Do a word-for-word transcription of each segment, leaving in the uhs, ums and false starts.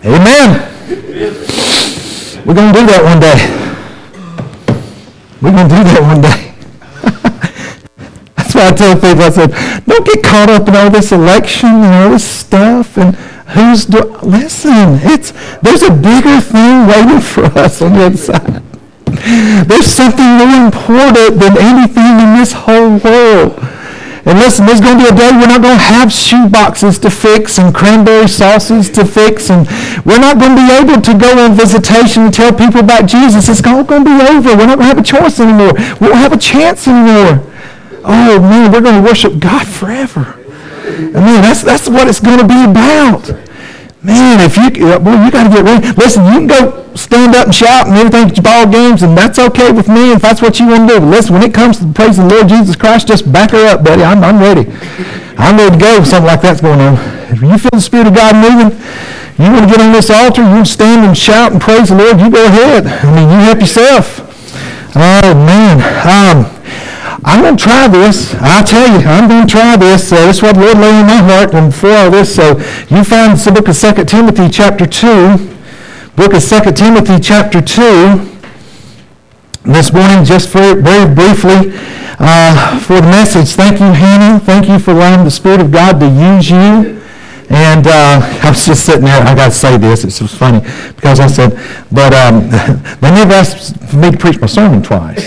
Amen. We're going to do that one day. We're going to do that one day. That's why I tell people, I said, don't get caught up in all this election and all this stuff and who's doing. Listen, it's there's a bigger thing waiting for us on the other side. There's something more important than anything in this whole world. And listen, there's going to be a day we're not going to have shoe boxes to fix and cranberry sauces to fix, and we're not going to be able to go on visitation and tell people about Jesus. It's all going to be over. We're not going to have a choice anymore. We won't have a chance anymore. Oh, man, we're going to worship God forever. I mean, that's, that's what it's going to be about. Man, if you, boy, you got to get ready. Listen, you can go stand up and shout and everything at your ball games, and that's okay with me if that's what you want to do. But listen, when it comes to praising the Lord Jesus Christ, just back her up, buddy. I'm, I'm ready. I'm ready to go if something like that's going on. If you feel the Spirit of God moving, you want to get on this altar, you want to stand and shout and praise the Lord, you go ahead. I mean, you help yourself. Oh, man. Um, I'm going to try this. I'll tell you, I'm going to try this. Uh, this is what the Lord laid in my heart and for all this. So you find the book of Second Timothy chapter two. Book of Second Timothy chapter two. This morning, just for, very briefly, uh, for the message. Thank you, Hannah. Thank you for allowing the Spirit of God to use you. And uh, I was just sitting there. I got to say this. It was funny because I said, but um, they never asked for me to preach my sermon twice.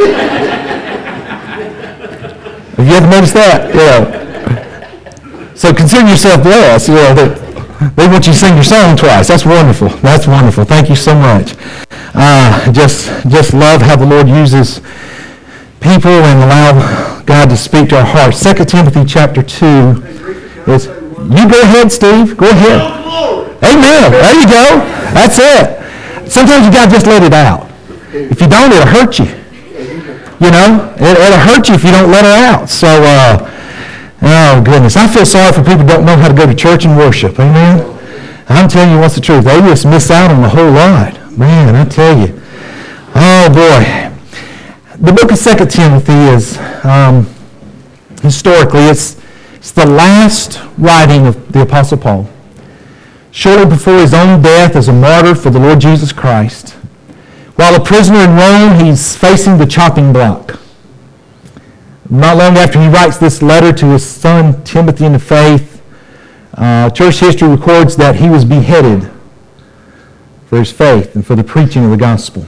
Have you ever noticed that? Yeah. So consider yourself blessed. You know, they, they want you to sing your song twice. That's wonderful. That's wonderful. Thank you so much. Uh, just, just love how the Lord uses people and allow God to speak to our hearts. Second Timothy chapter two is, you go ahead, Steve. Go ahead. Amen. There you go. That's it. Sometimes you got to just let it out. If you don't, it'll hurt you. You know, it, it'll hurt you if you don't let her out. So, uh, oh, goodness. I feel sorry for people who don't know how to go to church and worship. Amen? I'm telling you what's the truth. They just miss out on a whole lot. Man, I tell you. Oh, boy. The book of Second Timothy is, um, historically, it's, it's the last writing of the Apostle Paul. Shortly before his own death as a martyr for the Lord Jesus Christ. While a prisoner in Rome, he's facing the chopping block. Not long after he writes this letter to his son Timothy in the faith, uh, church history records that he was beheaded for his faith and for the preaching of the gospel.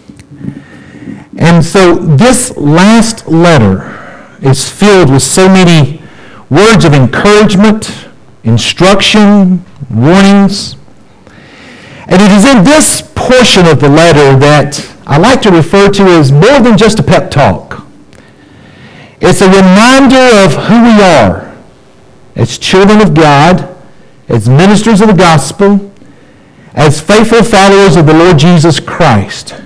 And so this last letter is filled with so many words of encouragement, instruction, warnings. And it is in this portion of the letter that I like to refer to as more than just a pep talk. It's a reminder of who we are as children of God, as ministers of the gospel, as faithful followers of the Lord Jesus Christ.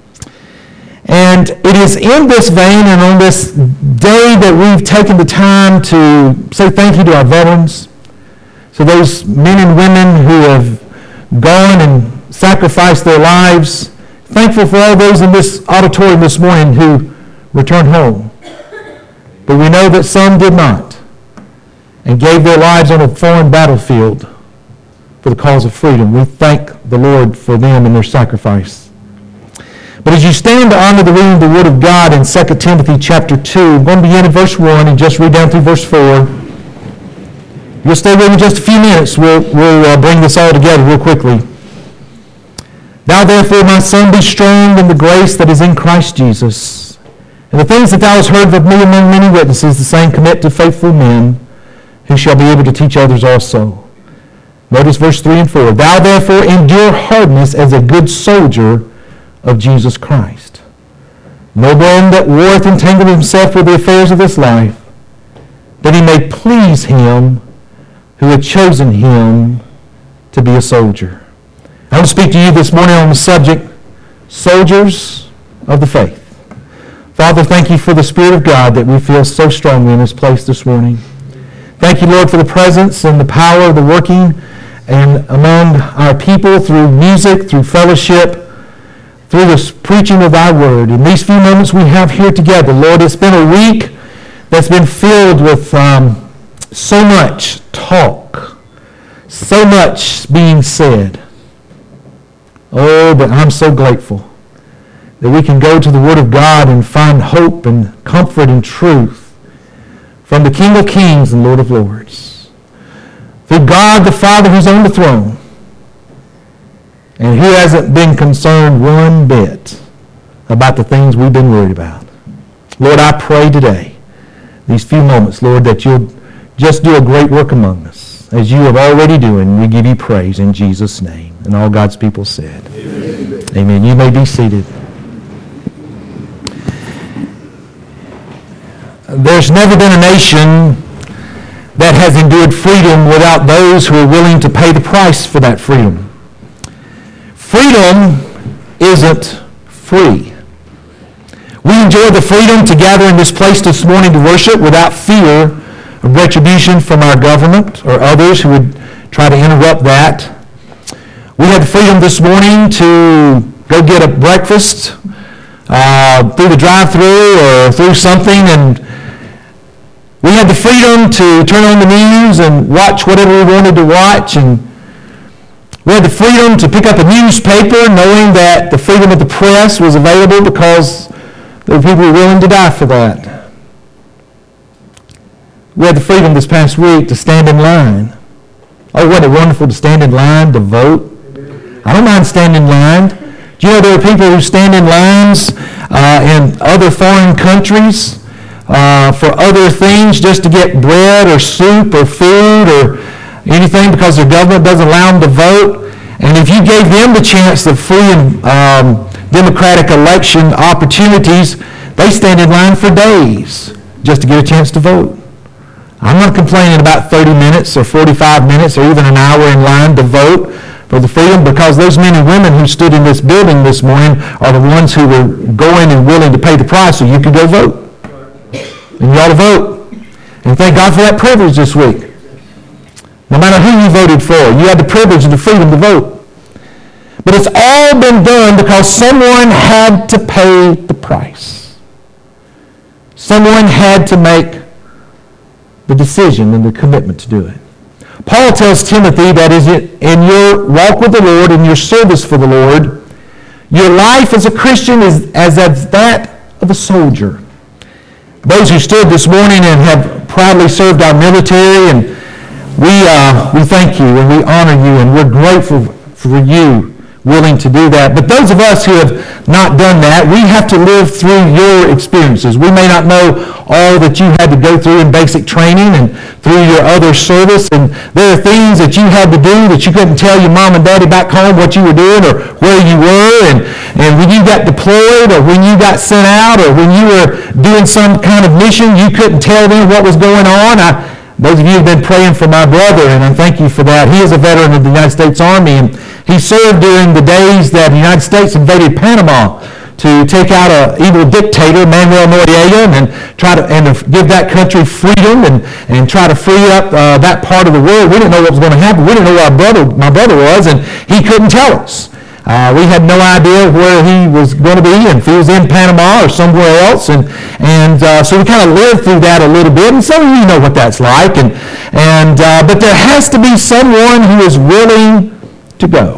And it is in this vein and on this day that we've taken the time to say thank you to our veterans, to those men and women who have gone and sacrificed their lives. Thankful for all those in this auditorium this morning who returned home. But we know that some did not and gave their lives on a foreign battlefield for the cause of freedom. We thank the Lord for them and their sacrifice. But as you stand to honor the reading of the Word of God in Second Timothy chapter two, I'm going to begin at verse one and just read down through verse four. You'll stay with me just a few minutes. We'll, we'll uh, bring this all together real quickly. Thou therefore, my son, be strong in the grace that is in Christ Jesus. And the things that thou hast heard of me among many witnesses, the same commit to faithful men, who shall be able to teach others also. Notice verse three and four. Thou therefore endure hardness as a good soldier of Jesus Christ. No one that warreth entangled himself with the affairs of this life, that he may please him who had chosen him to be a soldier. I want to speak to you this morning on the subject, soldiers of the faith. Father, thank you for the Spirit of God that we feel so strongly in this place this morning. Thank you, Lord, for the presence and the power of the working and among our people through music, through fellowship, through the preaching of thy word. In these few moments we have here together, Lord, it's been a week that's been filled with um, so much talk, So much being said. Oh, but I'm so grateful that we can go to the Word of God and find hope and comfort and truth from the King of Kings and Lord of Lords. Through God the Father who's on the throne and who hasn't been concerned one bit about the things we've been worried about. Lord, I pray today, these few moments, Lord, that you'll just do a great work among us, as you have already doing. We give you praise in Jesus' name. And all God's people said, Amen. Amen. You may be seated. There's never been a nation that has endured freedom without those who are willing to pay the price for that freedom. Freedom isn't free. We enjoy the freedom to gather in this place this morning to worship without fear of retribution from our government or others who would try to interrupt that. We had the freedom this morning to go get a breakfast uh, through the drive-thru or through something, and we had the freedom to turn on the news and watch whatever we wanted to watch, and we had the freedom to pick up a newspaper knowing that the freedom of the press was available because there were people who were willing to die for that. We had the freedom this past week to stand in line. Oh, wasn't it wonderful to stand in line to vote? I don't mind standing in line. Do you know there are people who stand in lines uh, in other foreign countries uh, for other things just to get bread or soup or food or anything because their government doesn't allow them to vote? And if you gave them the chance of free and um, democratic election opportunities, they stand in line for days just to get a chance to vote. I'm not complaining about thirty minutes or forty-five minutes or even an hour in line to vote for the freedom, because those men and women who stood in this building this morning are the ones who were going and willing to pay the price so you could go vote. And you ought to vote. And thank God for that privilege this week. No matter who you voted for, you had the privilege and the freedom to vote. But it's all been done because someone had to pay the price. Someone had to make the decision and the commitment to do it. Paul tells Timothy that is in your walk with the Lord, in your service for the Lord, your life as a Christian is as of that of a soldier. Those who stood this morning and have proudly served our military, and we uh, we thank you and we honor you and we're grateful for you willing to do that. But those of us who have not done that, we have to live through your experiences. We may not know all that you had to go through in basic training and through your other service, and there are things that you had to do that you couldn't tell your mom and daddy back home what you were doing or where you were, and, and when you got deployed or when you got sent out or when you were doing some kind of mission, you couldn't tell them what was going on. I, Those of you have been praying for my brother, and I thank you for that. He is a veteran of the United States Army, and he served during the days that the United States invaded Panama to take out an evil dictator, Manuel Noriega, and try to and to give that country freedom and, and try to free up uh, that part of the world. We didn't know what was going to happen. We didn't know where our brother, my brother was, and he couldn't tell us. Uh, we had no idea where he was going to be, and if he was in Panama or somewhere else, and and uh, so we kind of lived through that a little bit. And some of you know what that's like, and and uh, but there has to be someone who is willing to go.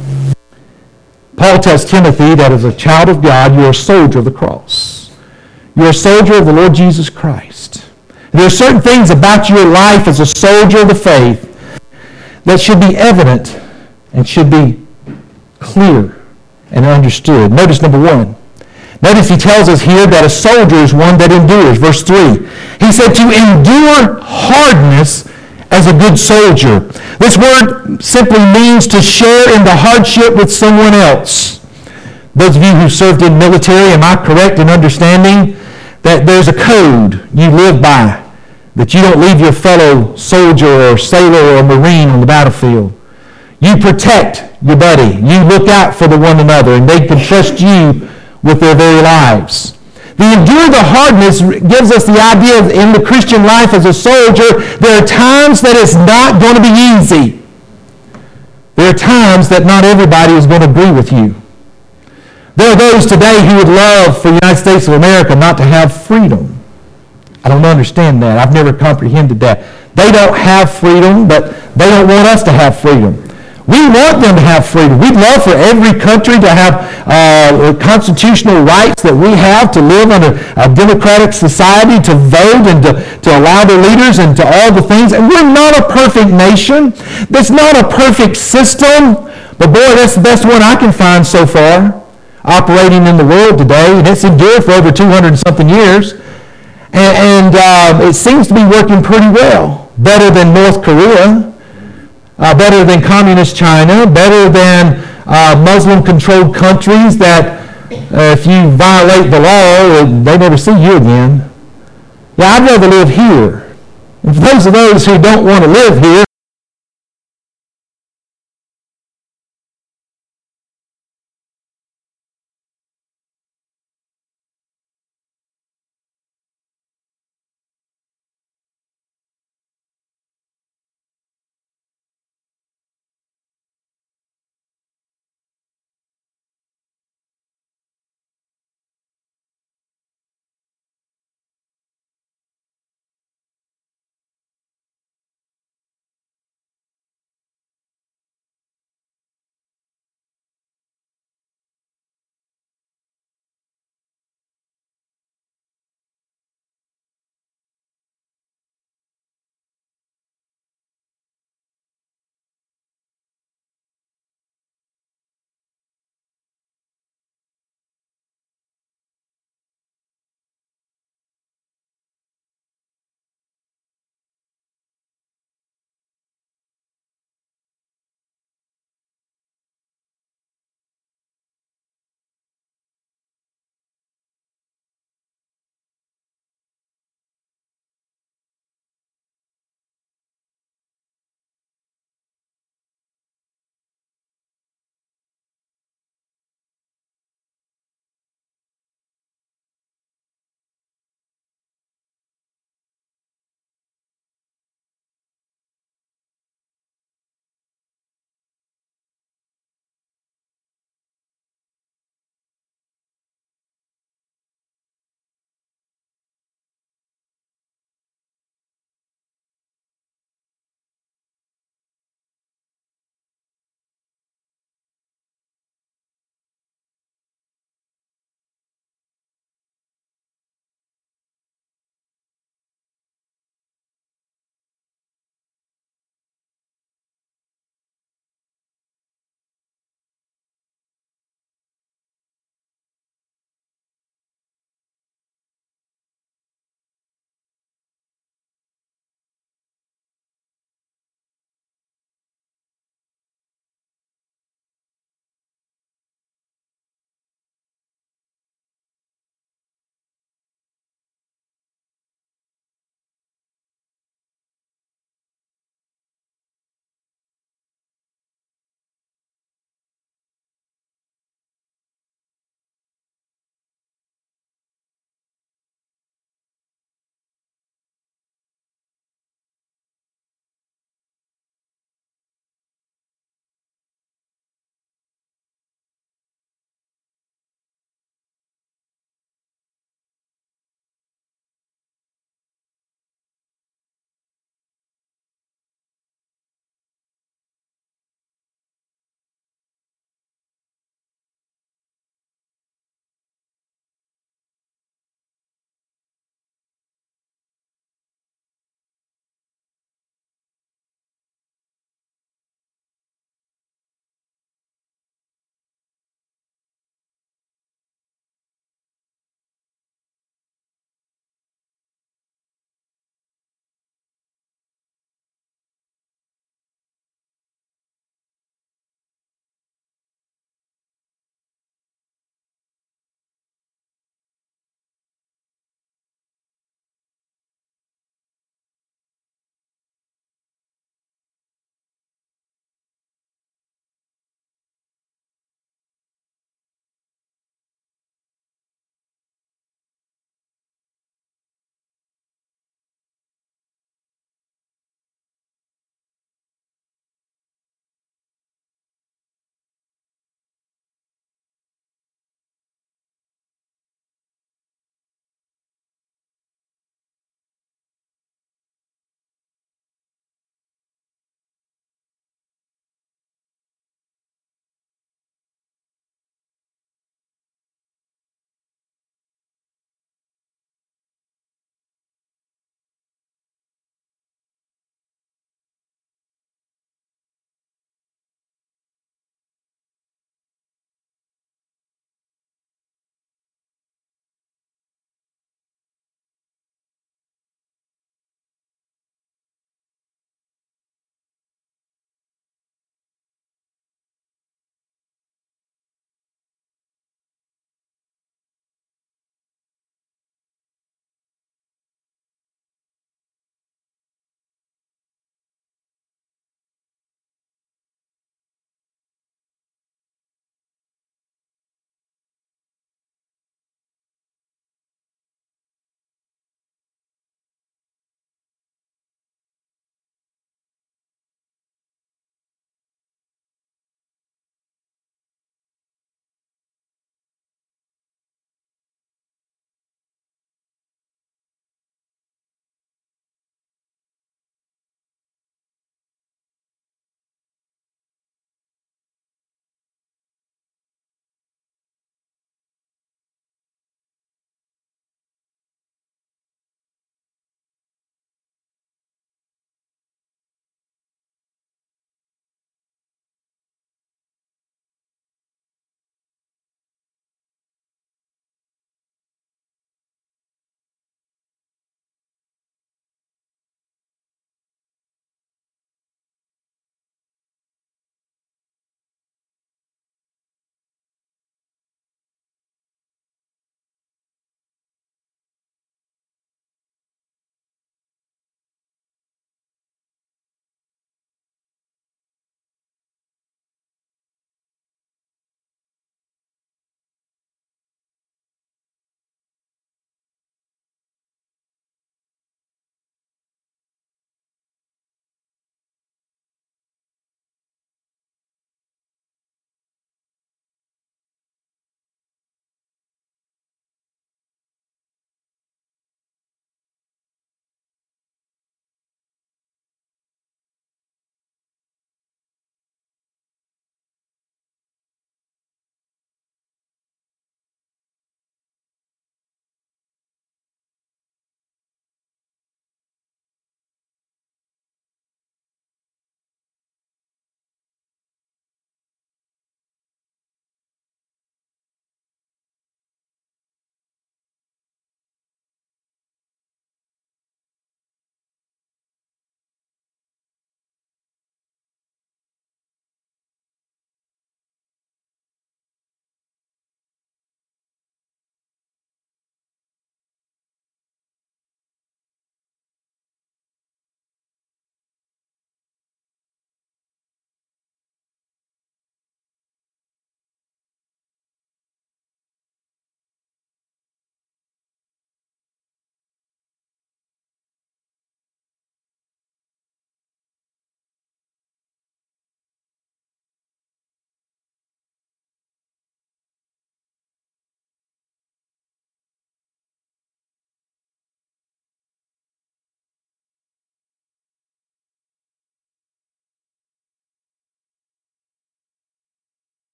Paul tells Timothy that as a child of God, you're a soldier of the cross. You're a soldier of the Lord Jesus Christ. And there are certain things about your life as a soldier of the faith that should be evident and should be clear and understood. Notice number one. Notice he tells us here that a soldier is one that endures. Verse three. He said to endure hardness as a good soldier. This word simply means to share in the hardship with someone else. Those of you who served in military, am I correct in understanding that there's a code you live by, that you don't leave your fellow soldier or sailor or marine on the battlefield? You protect your buddy. You look out for the one another, and they can trust you with their very lives. The endure the hardness gives us the idea of in the Christian life as a soldier, there are times that it's not going to be easy. There are times that not everybody is going to agree with you. There are those today who would love for the United States of America not to have freedom. I don't understand that. I've never comprehended that. They don't have freedom, but they don't want us to have freedom. We want them to have freedom. We'd love for every country to have uh, constitutional rights that we have to live under a democratic society, to vote and to, to allow their leaders and to all the things. And we're not a perfect nation. That's not a perfect system. But boy, that's the best one I can find so far operating in the world today. And it's endured for over two hundred and something years. And, and uh, it seems to be working pretty well. Better than North Korea. Uh, better than communist China, better than uh, Muslim-controlled countries that uh, if you violate the law, they never see you again. Yeah, I'd rather live here. And for those of those who don't want to live here,